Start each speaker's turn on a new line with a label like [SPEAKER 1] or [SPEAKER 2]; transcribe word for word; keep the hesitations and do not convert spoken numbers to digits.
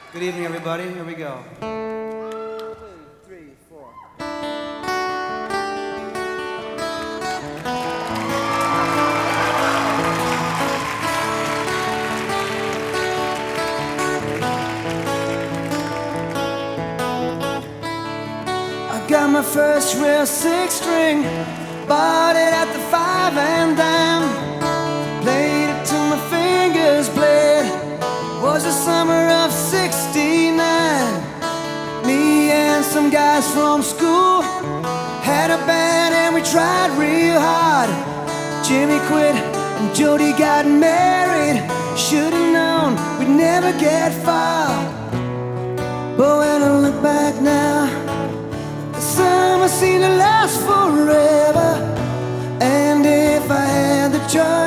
[SPEAKER 1] Good evening, everybody. Here we go. Two, three, four. I got my first real six string, bought it at the five and dime, played it till my fingers bled. Was the summer of sixty-nine. Me and some guys from school had a band and we tried real hard. Jimmy quit and Jody got married. Should've known we'd never get far. But when I look back now, the summer seemed to last forever. And if I had the choice,